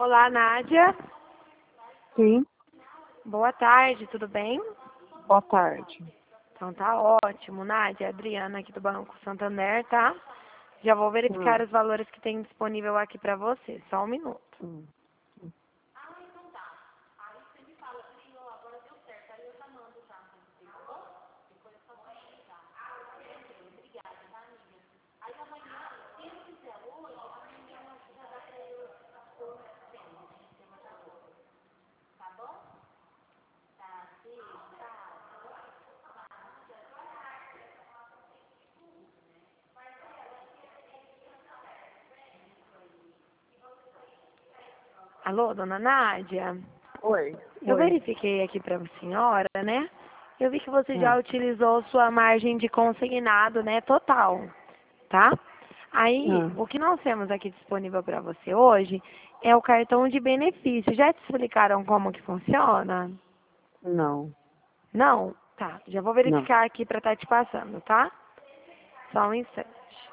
Olá, Nádia. Sim, Boa tarde, tudo bem? boa tarde. Então tá ótimo. Nádia, Adriana aqui do Banco Santander, tá? Já vou verificar Hum, os valores que tem disponível aqui pra você. Só um minuto. hum. Alô, dona Nádia? Oi, Eu oi. verifiquei aqui pra senhora, né? Eu vi que você já Hum, utilizou sua margem de consignado, né, total, tá? Aí, hum. o que nós temos aqui disponível para você hoje é o cartão de benefício. Já te explicaram como que funciona? Não, Não? Tá, já vou não. verificar aqui para estar te passando, tá? Só um instante.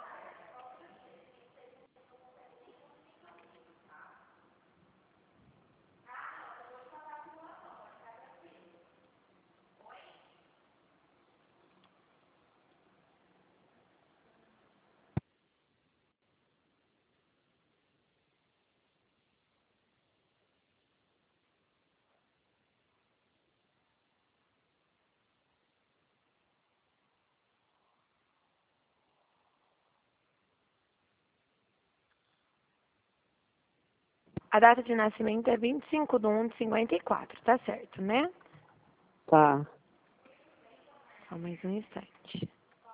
A data de nascimento é 25/1/54, tá certo, né? Tá. Só mais um instante.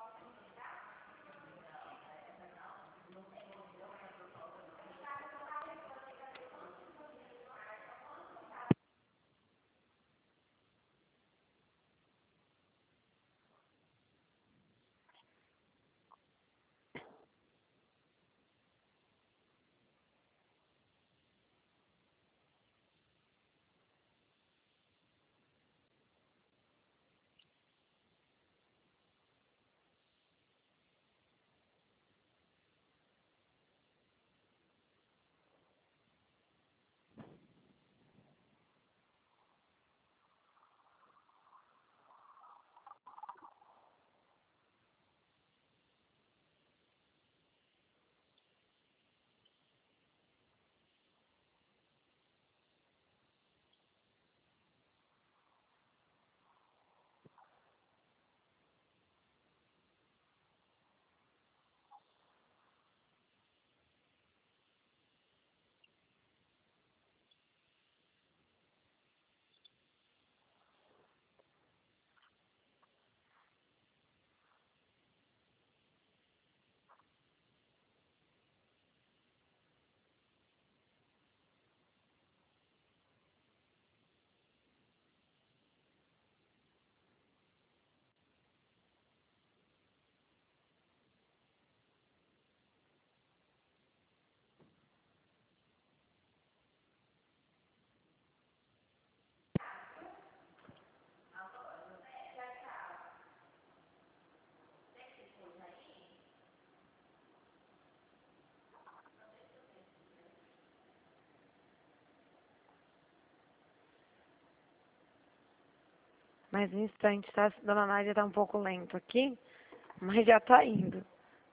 Mais um instante, tá? Dona Nádia tá um pouco lento aqui, mas já tá indo.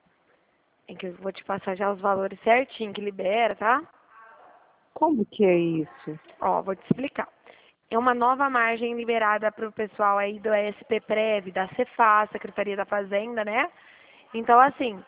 É que eu vou te passar já os valores certinho que libera, tá? Como que é isso? Ó, vou te explicar. É uma nova margem liberada para o pessoal aí do SPPrev, da Cefaz, Secretaria da Fazenda, né? Então, assim,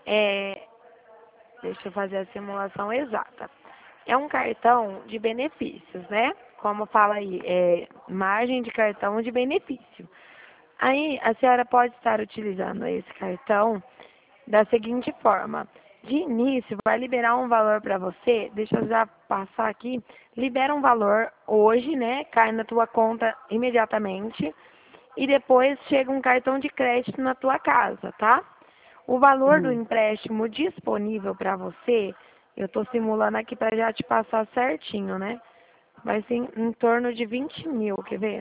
deixa eu fazer a simulação exata. É um cartão de benefícios, né? Como fala aí, é margem de cartão de benefício. Aí, a senhora pode estar utilizando esse cartão da seguinte forma. De início, vai liberar um valor para você, deixa eu já passar aqui, libera um valor hoje, né? Cai na tua conta imediatamente e depois chega um cartão de crédito na tua casa, tá? O valor do Hum. empréstimo disponível para você, eu estou simulando aqui para já te passar certinho, né? Vai ser em torno de 20 mil, quer ver?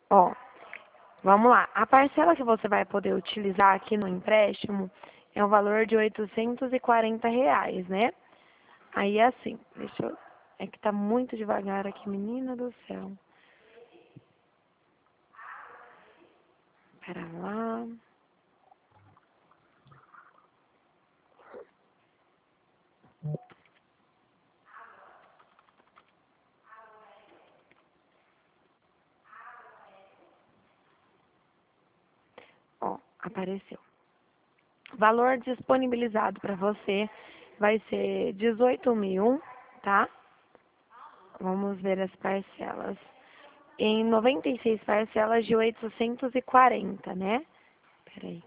Ó, vamos lá. A parcela que você vai poder utilizar aqui no empréstimo é o valor de R$ 840, né? Aí assim, deixa eu... É que tá muito devagar aqui, menina do céu. Pera lá. Ó, apareceu. Valor disponibilizado para você vai ser 18 mil, tá? Vamos ver as parcelas. Em 96 parcelas de 840, né? Peraí.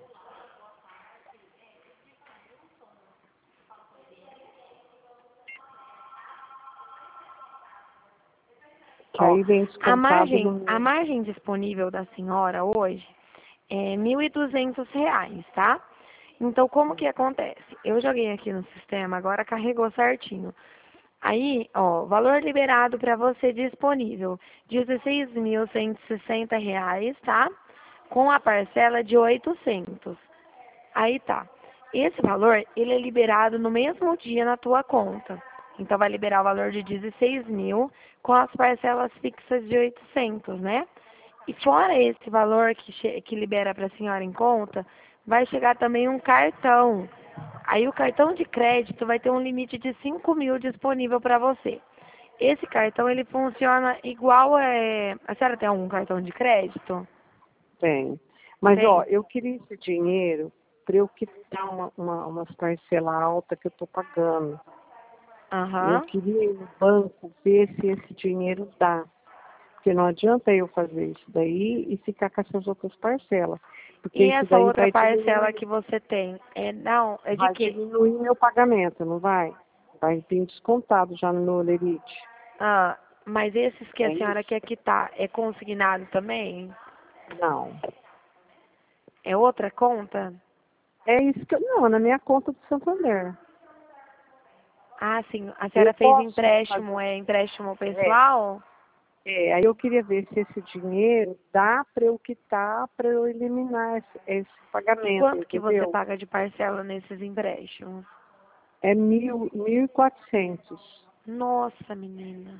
Que Ó, aí vem descontado no a meu. margem disponível da senhora hoje é R$ 1.200, tá? Então, como que acontece? Eu joguei aqui no sistema, agora carregou certinho. Aí, ó, valor liberado para você disponível, R$ 16.160, tá? Com a parcela de 800. Aí tá. Esse valor, ele é liberado no mesmo dia na tua conta. Então, vai liberar o valor de 16 mil com as parcelas fixas de 800, né? E fora esse valor que libera para a senhora em conta, vai chegar também um cartão. Aí o cartão de crédito vai ter um limite de 5 mil disponível para você. Esse cartão, ele funciona igual a senhora tem algum cartão de crédito? Tem. Mas, ó, Tem? eu queria esse dinheiro para eu quitar umas parcelas altas que eu estou pagando. Eu Aham. queria ir no banco ver se esse dinheiro dá. Porque não adianta eu fazer isso daí e ficar com essas outras parcelas. Porque E isso essa daí outra parcela que você tem? Não, é de vai quê? diminuir meu pagamento, não vai? Vai vir descontado já no meu lerite. Ah, mas esses que a É senhora isso? quer quitar, é consignado também? Não. É outra conta? É isso que eu. Não, na minha conta do Santander. Ah, sim. A Eu senhora fez posso empréstimo, fazer. é empréstimo É, pessoal? aí eu queria ver se esse dinheiro dá para eu quitar, para eu eliminar esse E pagamento, quanto que você entendeu? paga de parcela nesses empréstimos? É 1.400. Nossa, menina.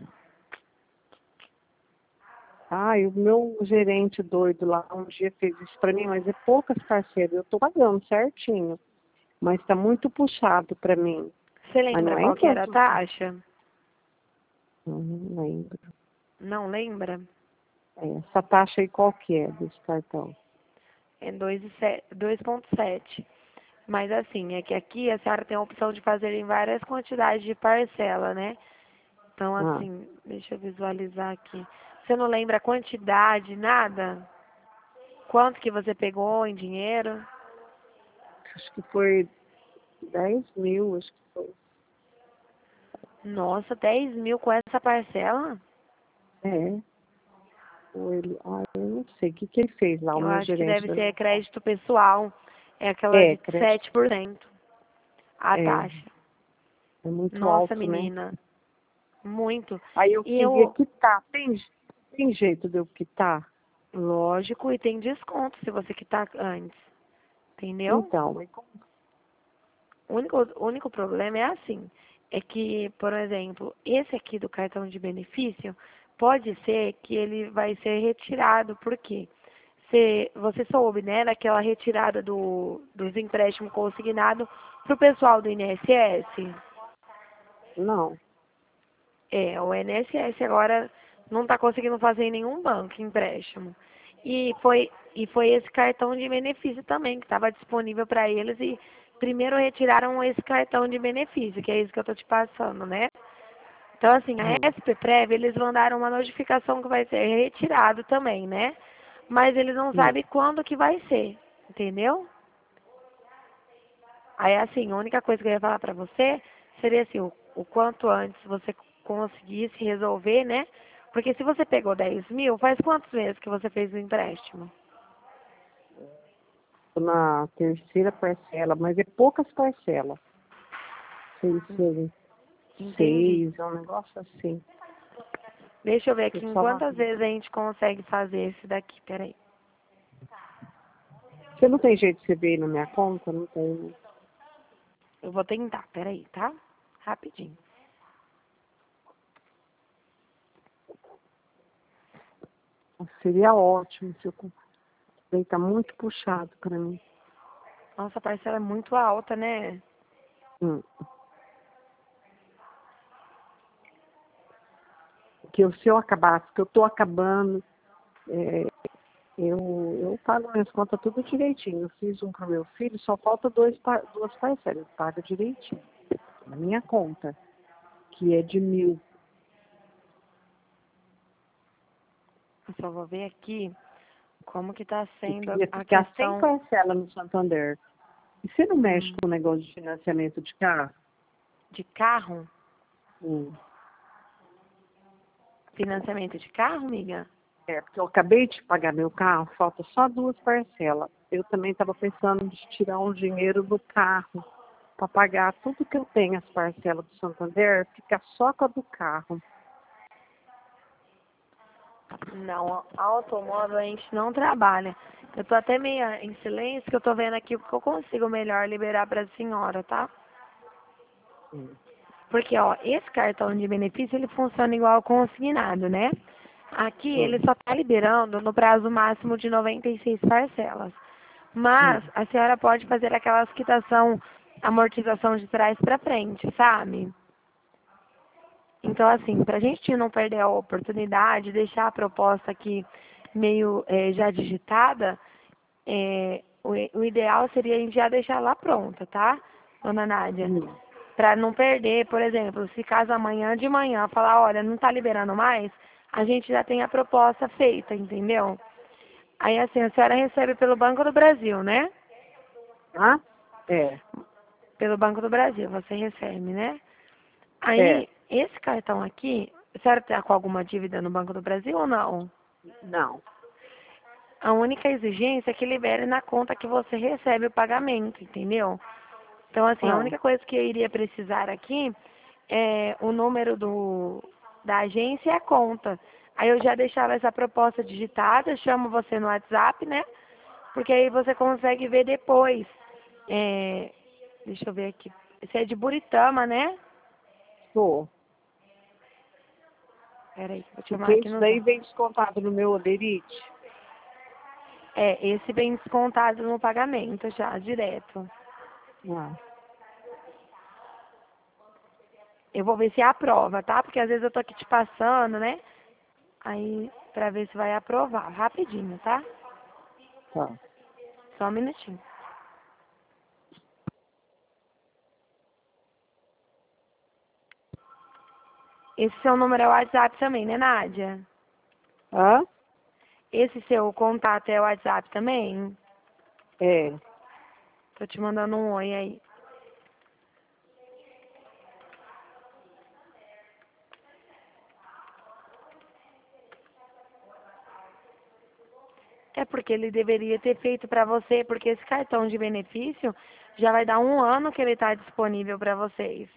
Ai, o meu gerente doido lá um dia fez isso para mim, mas é poucas parcelas. Eu estou pagando certinho, mas está muito puxado para mim. Você Mas não lembra é em qual que era a todos. taxa? Não lembro. Não lembra? Essa taxa aí qual que é desse cartão? É 2,7. Mas assim, é que aqui a senhora tem a opção de fazer em várias quantidades de parcela, né? Então, Ah, assim, deixa eu visualizar aqui. Você não lembra a quantidade, nada? Quanto que você pegou em dinheiro? acho que foi 10.000, acho que foi. Nossa, 10 mil com essa parcela? É, ou ele, eu não sei o que ele fez lá, o Eu meu acho que gerente deve da ser minha conta. crédito pessoal. É aquela É, de crédito, 7% a é, taxa. é muito Nossa, alto, né? menina, muito. Aí eu E queria eu, quitar. Tem jeito de eu quitar? lógico, e tem desconto se você quitar antes, entendeu? Então, O único problema é assim, é que, por exemplo, esse aqui do cartão de benefício, pode ser que ele vai ser retirado, por quê? Você soube, né, daquela retirada dos empréstimos consignados para o pessoal do INSS? não. É, o INSS agora não está conseguindo fazer em nenhum banco empréstimo. E foi esse cartão de benefício também, que estava disponível para eles e primeiro retiraram esse cartão de benefício, que é isso que eu estou te passando, né? Então, assim, a Hum, SPPrev, eles mandaram uma notificação que vai ser retirado também, né? Mas eles não hum. sabem quando que vai ser, entendeu? Aí, assim, a única coisa que eu ia falar pra você seria assim, o quanto antes você conseguisse resolver, né? Porque se você pegou 10 mil, faz quantos meses que você fez o empréstimo? Tô na terceira parcela, mas é poucas parcelas. Seis, Entendi. é um negócio assim. Deixa eu ver aqui Eu em só quantas vezes a gente consegue fazer esse daqui. Peraí. Você não tem jeito de você ver aí na minha conta? Não tem. Né? Eu vou tentar, peraí, tá? Rapidinho. Seria ótimo se eu bem, tá muito puxado para mim. Nossa, a parcela é muito alta, né? Hum. Se eu acabasse, que eu tô acabando, eu pago minhas contas tudo direitinho. Eu fiz um para meu filho, só falta duas parcelas. Eu pago direitinho. Na minha conta, que é de 1.000. Eu só vou ver aqui como que tá Eu sendo queria a ficar sem questão. parcela no Santander. E você não mexe hum, com o negócio de financiamento de carro? de carro? Hum. Financiamento de carro, amiga? Porque eu acabei de pagar meu carro, falta só duas parcelas. Eu também estava pensando de tirar um dinheiro do carro para pagar tudo que eu tenho, as parcelas do Santander, ficar só com a do carro. Não, automóvel a gente não trabalha. Eu tô até meio em silêncio, que eu tô vendo aqui o que eu consigo melhor liberar pra senhora, tá? Hum. Porque, ó, esse cartão de benefício, ele funciona igual ao consignado, né? Aqui ele Hum. só está liberando no prazo máximo de 96 parcelas. Mas Hum. a senhora pode fazer aquelas quitação, amortização de trás para frente, sabe? Então, assim, para a gente não perder a oportunidade, deixar a proposta aqui meio já digitada, o ideal seria a gente já deixar lá pronta, tá, dona Nádia? Hum. Para não perder, por exemplo, se caso amanhã de manhã falar, olha, não está liberando mais, a gente já tem a proposta feita, entendeu? Aí assim, a senhora recebe pelo Banco do Brasil, né? Ah? É. Pelo Banco do Brasil, você recebe, né? É. Aí, esse cartão aqui, a senhora está com alguma dívida no Banco do Brasil ou não? Não. A única exigência é que libere na conta que você recebe o pagamento, entendeu? Então, assim, a Ah. única coisa que eu iria precisar aqui é o número da agência e a conta. Aí eu já deixava essa proposta digitada, chamo você no WhatsApp, né? Porque aí você consegue ver depois. É, deixa eu ver aqui. Esse é de Buritama, né? Tô. Peraí, vou te chamar Porque aqui isso no daí zap. vem descontado no meu olerite. Esse vem descontado no pagamento já, direto. Ah. Eu vou ver se aprova, tá? Porque às vezes eu tô aqui te passando, né? Aí, pra ver se vai aprovar. Rapidinho, tá? Tá. Só um minutinho. Esse seu número é o WhatsApp também, né, Nádia? Hã? Esse seu contato é o WhatsApp também? É. Tô te mandando um oi aí. É porque ele deveria ter feito pra você, porque esse cartão de benefício já vai dar um ano que ele tá disponível pra vocês.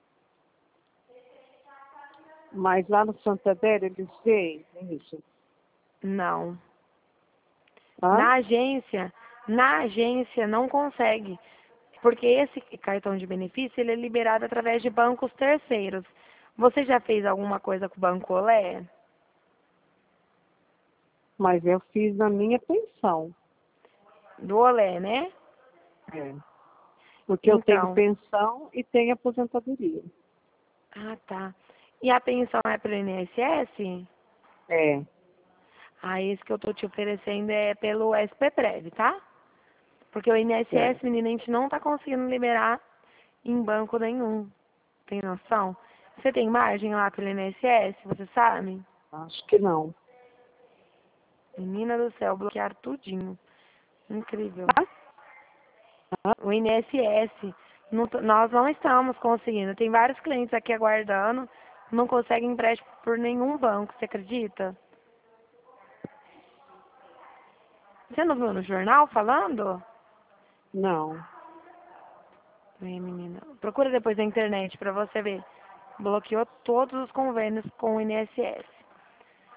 Mas lá no Santander eles veem isso. Não. Hã? Na agência não consegue, porque esse cartão de benefício ele é liberado através de bancos terceiros. Você já fez alguma coisa com o Banco Olé? Mas eu fiz na minha pensão. Do Olé, né? É. Porque eu tenho Então, pensão e tenho aposentadoria. ah, tá. E a pensão é pelo INSS? É. Ah, esse que eu tô te oferecendo é pelo SPPrev, tá? Porque o É. INSS, menina, a gente não tá conseguindo liberar em banco nenhum. Tem noção? Você tem margem lá pelo INSS, você sabe? Acho que não. Menina do céu, bloquearam tudinho. Incrível. Hã? Hã? O INSS, nós não estamos conseguindo. Tem vários clientes aqui aguardando, não conseguem empréstimo por nenhum banco, você acredita? Você não viu no jornal falando? Não. Menina. Procura depois na internet pra você ver. Bloqueou todos os convênios com o INSS.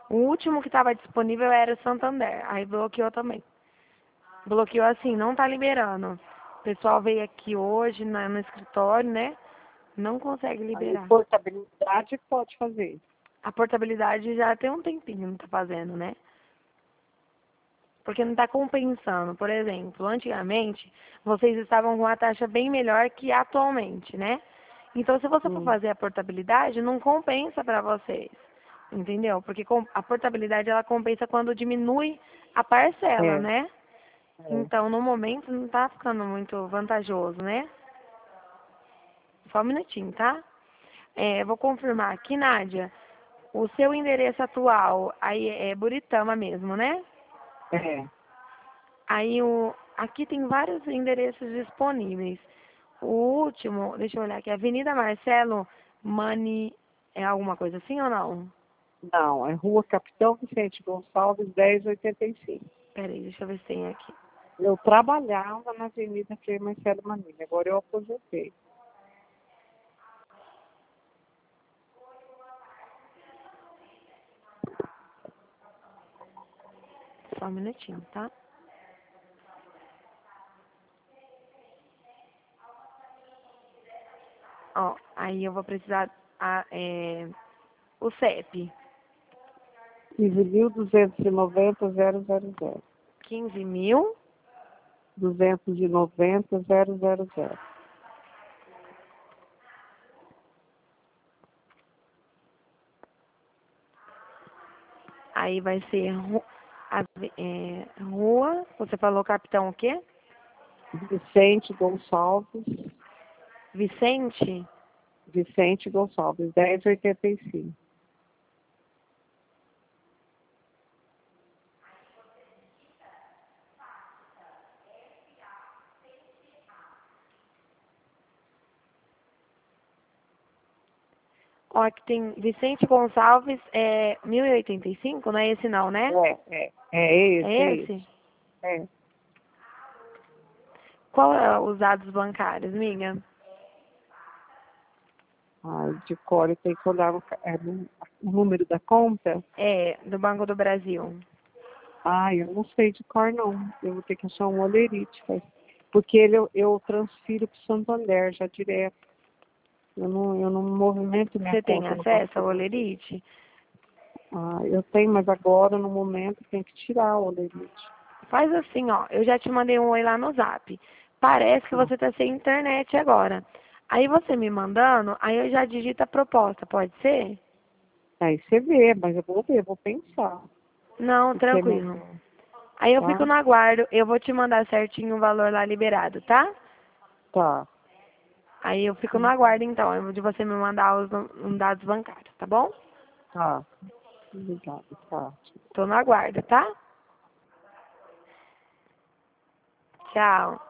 O último que estava disponível era o Santander, aí bloqueou também. Bloqueou assim, não tá liberando. O pessoal veio aqui hoje no escritório, né? Não consegue Aí, liberar. portabilidade pode fazer. A portabilidade já tem um tempinho não tá fazendo, né? Porque não está compensando. Por exemplo, antigamente, vocês estavam com uma taxa bem melhor que atualmente, né? Então, se você for fazer a portabilidade, não compensa para vocês. Entendeu? Porque a portabilidade, ela compensa quando diminui a parcela, É, né? é. Então, no momento, não está ficando muito vantajoso, né? Só um minutinho, tá? Vou confirmar aqui, Nádia. O seu endereço atual aí é Buritama mesmo, né? É. Aí aqui tem vários endereços disponíveis. O último, deixa eu olhar aqui, Avenida Marcelo Mani, é alguma coisa assim ou não? Não, é Rua Capitão Vicente Gonçalves, 1085. Peraí, deixa eu ver se tem aqui. Eu trabalhava na Avenida Frei Marcelo Manilha, agora eu aposentei. Só um minutinho, tá? Ó, aí eu vou precisar o CEP, 15.290.000. 15.000. 290.000. Aí vai ser rua, você falou capitão o quê? Vicente Gonçalves, Vicente? Vicente Gonçalves, 1085. Ó, aqui tem Vicente Gonçalves, 1085, não é esse não, né? É esse, É é esse. esse? É. Qual é os dados bancários, amiga? Ai, de cor eu tenho que olhar o número da conta. Do Banco do Brasil. Ai, eu não sei de cor não. Eu vou ter que achar um olerite, porque eu transfiro para o Santander já direto. Eu não movimento minha Você tem conta no Banco acesso do ao Brasil. Olerite? Ah, eu tenho, mas agora, no momento, tem que tirar o olerite. Faz assim, ó. Eu já te mandei um oi lá no Zap. Parece que você tá sem internet agora. Aí você me mandando, aí eu já digito a proposta, pode ser? Aí você vê, mas eu vou ver, vou pensar. Não, Porque tranquilo. Aí eu fico tá? no aguardo, eu vou te mandar certinho o valor lá liberado, tá? Tá. Aí eu fico no aguardo então, de você me mandar os dados bancários, tá bom? Tá. Obrigada, tá. Tô no aguardo, tá? Tchau.